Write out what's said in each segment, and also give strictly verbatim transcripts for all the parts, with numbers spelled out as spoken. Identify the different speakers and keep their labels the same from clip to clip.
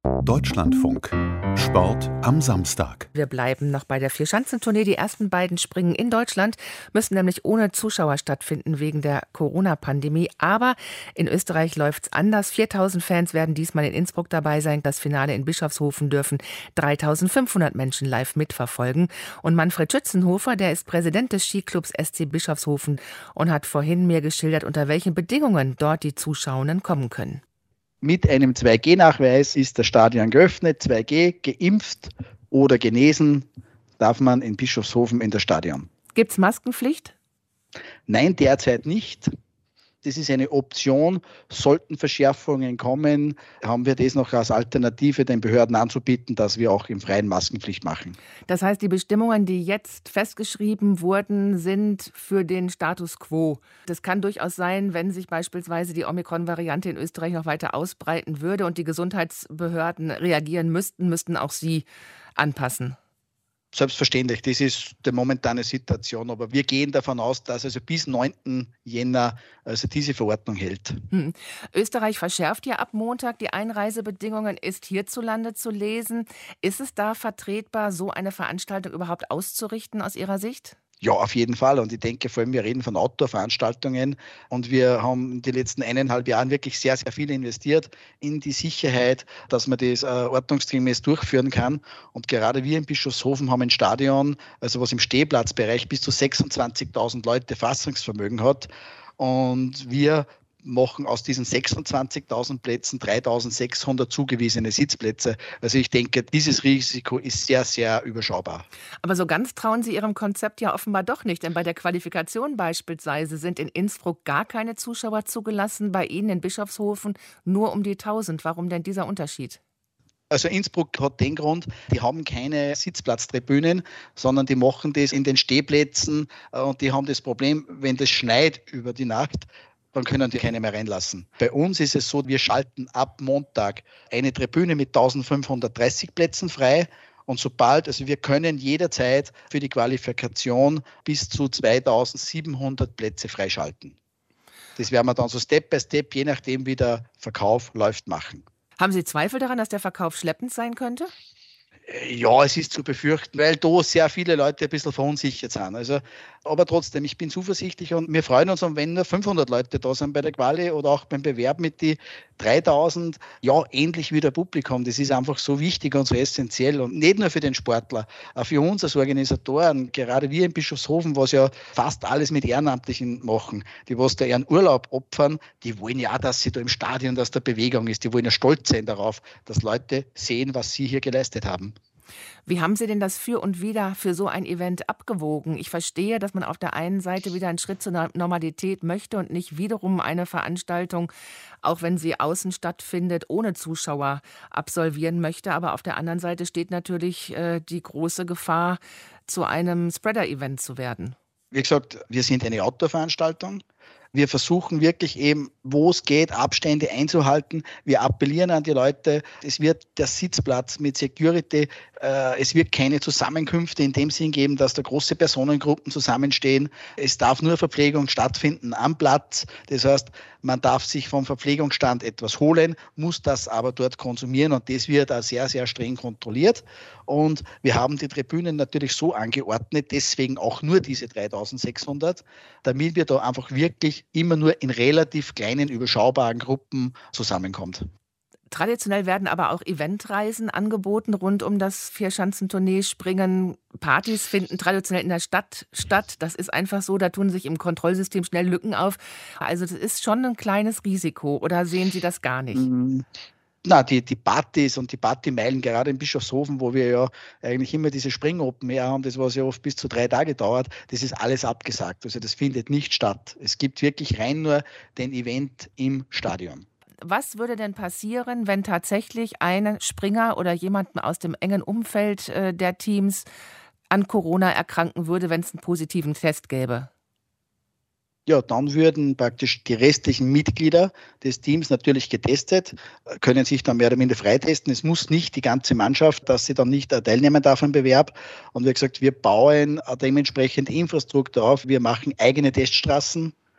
Speaker 1: Deutschlandfunk. Sport am Samstag.
Speaker 2: Wir bleiben noch bei der Vierschanzentournee. Die ersten beiden Springen in Deutschland müssen nämlich ohne Zuschauer stattfinden wegen der Corona-Pandemie. Aber in Österreich läuft's anders. viertausend Fans werden diesmal in Innsbruck dabei sein. Das Finale in Bischofshofen dürfen dreitausendfünfhundert Menschen live mitverfolgen. Und Manfred Schützenhofer, der ist Präsident des Skiclubs S C Bischofshofen und hat vorhin mir geschildert, unter welchen Bedingungen dort die Zuschauenden kommen können.
Speaker 3: Mit einem zwei G Nachweis ist das Stadion geöffnet. zwei G, geimpft oder genesen, darf man in Bischofshofen in das Stadion.
Speaker 2: Gibt es Maskenpflicht?
Speaker 3: Nein, derzeit nicht. Das ist eine Option. Sollten Verschärfungen kommen, haben wir das noch als Alternative den Behörden anzubieten, dass wir auch im Freien Maskenpflicht machen.
Speaker 2: Das heißt, die Bestimmungen, die jetzt festgeschrieben wurden, sind für den Status quo. Das kann durchaus sein, wenn sich beispielsweise die Omikron-Variante in Österreich noch weiter ausbreiten würde und die Gesundheitsbehörden reagieren müssten, müssten auch sie anpassen.
Speaker 3: Selbstverständlich, das ist die momentane Situation, aber wir gehen davon aus, dass also bis neunten Jänner also diese Verordnung hält.
Speaker 2: Hm. Österreich verschärft ja ab Montag die Einreisebedingungen, ist hierzulande zu lesen. Ist es da vertretbar, so eine Veranstaltung überhaupt auszurichten aus Ihrer Sicht?
Speaker 3: Ja, auf jeden Fall. Und ich denke, vor allem, wir reden von Outdoor-Veranstaltungen und wir haben in den letzten eineinhalb Jahren wirklich sehr, sehr viel investiert in die Sicherheit, dass man das äh, ordnungsgemäß durchführen kann. Und gerade wir in Bischofshofen haben ein Stadion, also was im Stehplatzbereich bis zu sechsundzwanzigtausend Leute Fassungsvermögen hat. Und wir machen aus diesen sechsundzwanzigtausend Plätzen dreitausendsechshundert zugewiesene Sitzplätze. Also ich denke, dieses Risiko ist sehr, sehr überschaubar.
Speaker 2: Aber so ganz trauen Sie Ihrem Konzept ja offenbar doch nicht, denn bei der Qualifikation beispielsweise sind in Innsbruck gar keine Zuschauer zugelassen, bei Ihnen in Bischofshofen nur um die tausend. Warum denn dieser Unterschied?
Speaker 3: Also Innsbruck hat den Grund, die haben keine Sitzplatztribünen, sondern die machen das in den Stehplätzen und die haben das Problem, wenn das schneit über die Nacht, dann können die keine mehr reinlassen. Bei uns ist es so, wir schalten ab Montag eine Tribüne mit eintausendfünfhundertdreißig Plätzen frei und sobald, also wir können jederzeit für die Qualifikation bis zu zweitausendsiebenhundert Plätze freischalten. Das werden wir dann so Step by Step, je nachdem wie der Verkauf läuft, machen.
Speaker 2: Haben Sie Zweifel daran, dass der Verkauf schleppend sein könnte?
Speaker 3: Ja, es ist zu befürchten, weil da sehr viele Leute ein bisschen verunsichert sind. Also, aber trotzdem, ich bin zuversichtlich und wir freuen uns, wenn nur fünfhundert Leute da sind bei der Quali oder auch beim Bewerb mit die dreitausend, ja, ähnlich wie der Publikum. Das ist einfach so wichtig und so essentiell und nicht nur für den Sportler, auch für uns als Organisatoren, gerade wir in Bischofshofen, was ja fast alles mit Ehrenamtlichen machen, die was da ihren Urlaub opfern, die wollen ja, dass sie da im Stadion, dass da Bewegung ist, die wollen ja stolz sein darauf, dass Leute sehen, was sie hier geleistet haben.
Speaker 2: Wie haben Sie denn das Für und Wider für so ein Event abgewogen? Ich verstehe, dass man auf der einen Seite wieder einen Schritt zur Normalität möchte und nicht wiederum eine Veranstaltung, auch wenn sie außen stattfindet, ohne Zuschauer absolvieren möchte. Aber auf der anderen Seite steht natürlich äh, die große Gefahr, zu einem Spreader-Event zu werden.
Speaker 3: Wie gesagt, wir sind eine Outdoor-Veranstaltung. Wir versuchen wirklich eben, wo es geht, Abstände einzuhalten. Wir appellieren an die Leute, es wird der Sitzplatz mit Security, äh, es wird keine Zusammenkünfte in dem Sinn geben, dass da große Personengruppen zusammenstehen. Es darf nur Verpflegung stattfinden am Platz. Das heißt, man darf sich vom Verpflegungsstand etwas holen, muss das aber dort konsumieren und das wird auch sehr, sehr streng kontrolliert. Und wir haben die Tribünen natürlich so angeordnet, deswegen auch nur diese dreitausendsechshundert, damit wir da einfach wirklich immer nur in relativ kleinen, überschaubaren Gruppen zusammenkommt.
Speaker 2: Traditionell werden aber auch Eventreisen angeboten rund um das Vierschanzentournee-Springen. Partys finden traditionell in der Stadt statt. Das ist einfach so, da tun sich im Kontrollsystem schnell Lücken auf. Also das ist schon ein kleines Risiko. Oder sehen Sie das gar nicht?
Speaker 3: Mhm. Na, die, die Partys und die Partymeilen, gerade in Bischofshofen, wo wir ja eigentlich immer diese Spring-Open Air haben, das was ja oft bis zu drei Tage dauert, das ist alles abgesagt. Also das findet nicht statt. Es gibt wirklich rein nur den Event im Stadion.
Speaker 2: Was würde denn passieren, wenn tatsächlich ein Springer oder jemand aus dem engen Umfeld äh, der Teams an Corona erkranken würde, wenn es einen positiven Test gäbe?
Speaker 3: Ja, dann würden praktisch die restlichen Mitglieder des Teams natürlich getestet, können sich dann mehr oder minder freitesten. Es muss nicht die ganze Mannschaft, dass sie dann nicht teilnehmen darf am Bewerb. Und wie gesagt, wir bauen dementsprechend Infrastruktur auf. Wir machen eigene Teststraßen.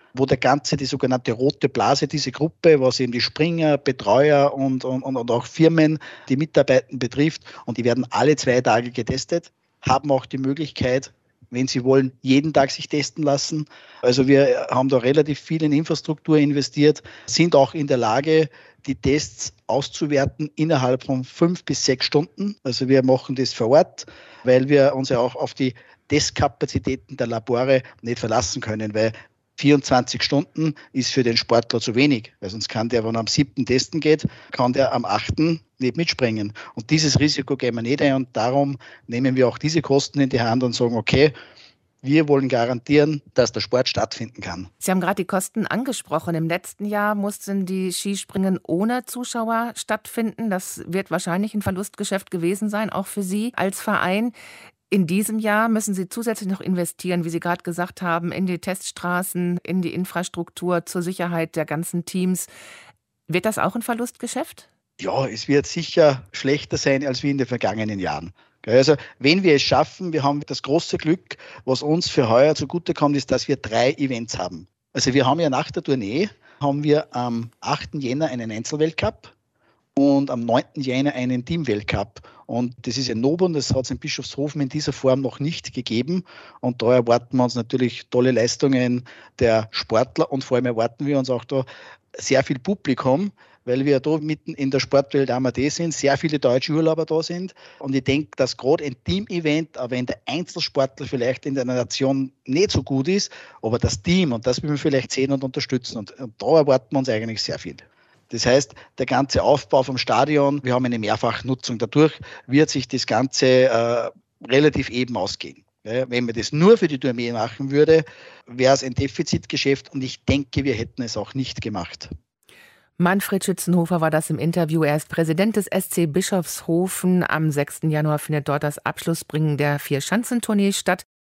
Speaker 3: wo der ganze, die sogenannte rote Blase, diese Gruppe, was eben die Springer, Betreuer und, und, und auch Firmen, die Mitarbeiter betrifft, und die werden alle zwei Tage getestet, haben auch die Möglichkeit, wenn sie wollen, jeden Tag sich testen lassen. Also wir haben da relativ viel in Infrastruktur investiert, sind auch in der Lage, die Tests auszuwerten innerhalb von fünf bis sechs Stunden. Also wir machen das vor Ort, weil wir uns ja auch auf die Testkapazitäten der Labore nicht verlassen können, weil vierundzwanzig Stunden ist für den Sportler zu wenig, weil sonst kann der, wenn er am siebten testen geht, kann der am achten nicht mitspringen. Und dieses Risiko gehen wir nicht ein, und darum nehmen wir auch diese Kosten in die Hand und sagen, okay, wir wollen garantieren, dass der Sport stattfinden kann.
Speaker 2: Sie haben gerade die Kosten angesprochen. Im letzten Jahr mussten die Skispringen ohne Zuschauer stattfinden. Das wird wahrscheinlich ein Verlustgeschäft gewesen sein, auch für Sie als Verein. In diesem Jahr müssen Sie zusätzlich noch investieren, wie Sie gerade gesagt haben, in die Teststraßen, in die Infrastruktur zur Sicherheit der ganzen Teams. Wird das auch ein Verlustgeschäft?
Speaker 3: Ja, es wird sicher schlechter sein als wie in den vergangenen Jahren. Also wenn wir es schaffen, wir haben das große Glück, was uns für heuer zugutekommt, ist, dass wir drei Events haben. Also wir haben ja nach der Tournee, haben wir am achten Jänner einen Einzelweltcup und am neunten Jänner einen Teamweltcup. Und das ist in Nobel, das hat es in Bischofshofen in dieser Form noch nicht gegeben. Und da erwarten wir uns natürlich tolle Leistungen der Sportler, und vor allem erwarten wir uns auch da sehr viel Publikum, weil wir da mitten in der Sportwelt einmal da sind, sehr viele deutsche Urlauber da sind. Und ich denke, dass gerade ein Team-Event, auch wenn der Einzelsportler vielleicht in der Nation nicht so gut ist, aber das Team, und das will man vielleicht sehen und unterstützen. Und, und da erwarten wir uns eigentlich sehr viel. Das heißt, der ganze Aufbau vom Stadion, wir haben eine Mehrfachnutzung. Dadurch wird sich das Ganze äh, relativ eben ausgehen. Ja, wenn man das nur für die Tournee machen würde, wäre es ein Defizitgeschäft, und ich denke, wir hätten es auch nicht gemacht.
Speaker 2: Manfred Schützenhofer war das im Interview. Er ist Präsident des S C Bischofshofen. Am sechsten Januar findet dort das Abschlussspringen der Vierschanzentournee statt.